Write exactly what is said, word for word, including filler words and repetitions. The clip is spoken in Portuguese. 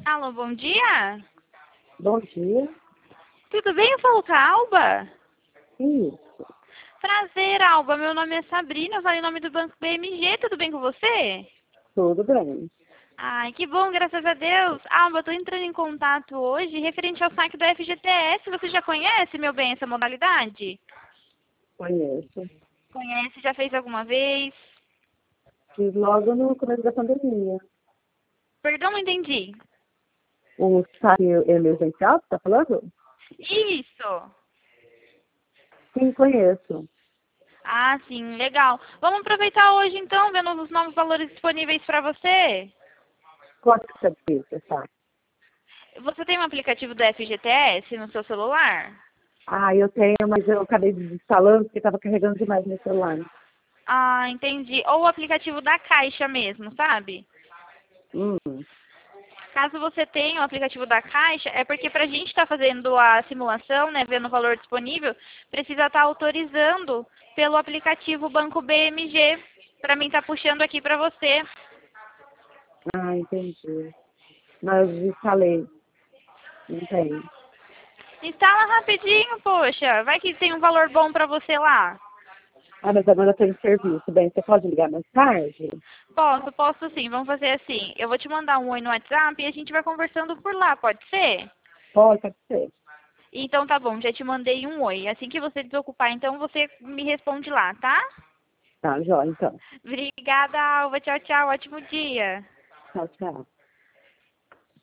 Alô, bom dia. Bom dia. Tudo bem? Eu falo com a Alba. Isso. Prazer, Alba. Meu nome é Sabrina, eu falo em nome do Banco B M G. Tudo bem com você? Tudo bem. Ai, que bom, graças a Deus. Alba, eu tô entrando em contato hoje referente ao saque do F G T S. Você já conhece, meu bem, essa modalidade? Conheço. Conhece? Já fez alguma vez? Fiz logo no começo da pandemia. Perdão, não entendi. O saque emergencial, você está falando? Isso. Sim, conheço. Ah, sim, legal. Vamos aproveitar hoje então, vendo os novos valores disponíveis para você. Quanto que você disse, sabe? Você tem um aplicativo do F G T S no seu celular? Ah, eu tenho, mas eu acabei desinstalando porque estava carregando demais meu celular. Ah, entendi. Ou o aplicativo da Caixa mesmo, sabe? Hum. Caso você tenha o aplicativo da Caixa, é porque para a gente estar fazendo a simulação, né, vendo o valor disponível, precisa estar autorizando pelo aplicativo Banco B M G, para mim estar puxando aqui para você. Ah, entendi. Mas desinstalei. Não tem. Instala rapidinho, poxa. Vai que tem um valor bom para você lá. Ah, mas agora eu estou em serviço. Bem, você pode ligar mais tarde? Posso, posso sim. Vamos fazer assim. Eu vou te mandar um oi no WhatsApp e a gente vai conversando por lá, pode ser? Pode, pode ser. Então tá bom, já te mandei um oi. Assim que você desocupar, então você me responde lá, tá? Tá, jóia, então. Obrigada, Alva. Tchau, tchau. Ótimo dia. Tchau, tchau.